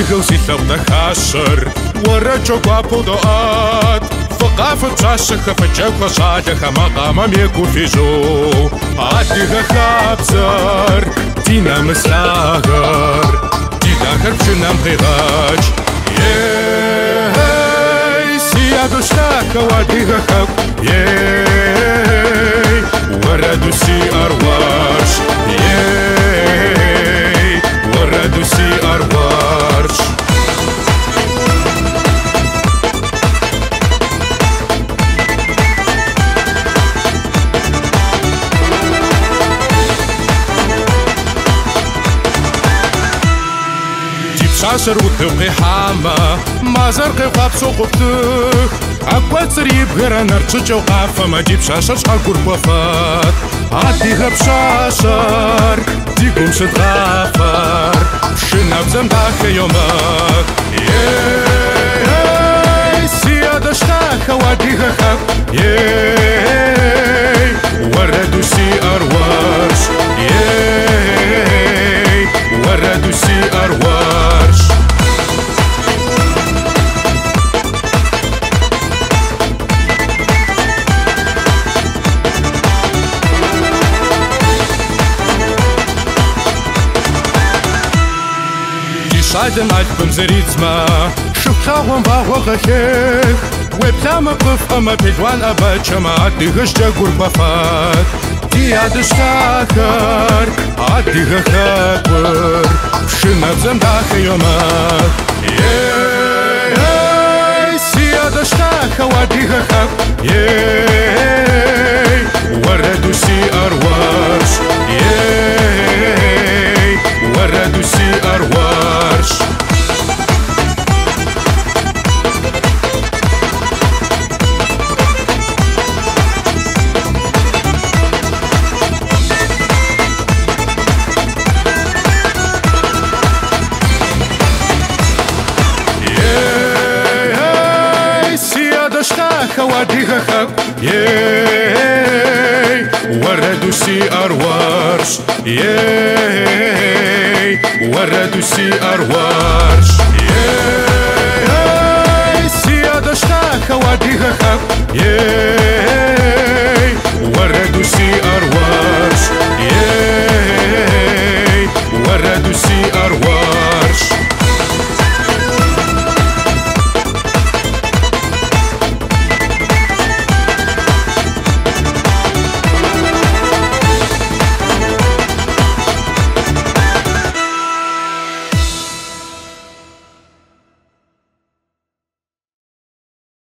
غوسي ثوت خاشر ورجو قابو دوات فقافت شاشخ فجاك وشادخ مقام ميكو في جو عادي خابزر دينا مسلاغر دينا خربشنا مغيغاج ياي سيادو شتاك وادي خاب ياي وردو سي أرواش ياي وردو سي أرواش شاشر وتبقي حامة ما زرقي وقاب سوقبتك عقوات سريب غير نرتشج وقافة ما جيب شاشر شحال وفات عادي غاب شاشر ديكم شد غافر شنا بزمدك يومك ياي سيادة شتاك وادي غاك ياي وردو سي أرواش ياي وردو سي أرواش شايدم عجبم زريتما شبخاهم باغوغخيخ وبلام بفهم بيدوان أبد شمعت ديغش جاقور بفات دي عدش تاكر عدي غخاكور شنا بزم داخ يومك ياي سيادة شتاكا وادي غخاك ياي وردو سي أرواش ياي وردو سي أرواش وادي غخاك ياي وردو سي أرواش ياي وردو سي أرواش ياي سيادة شتاك وادي غخاك ياي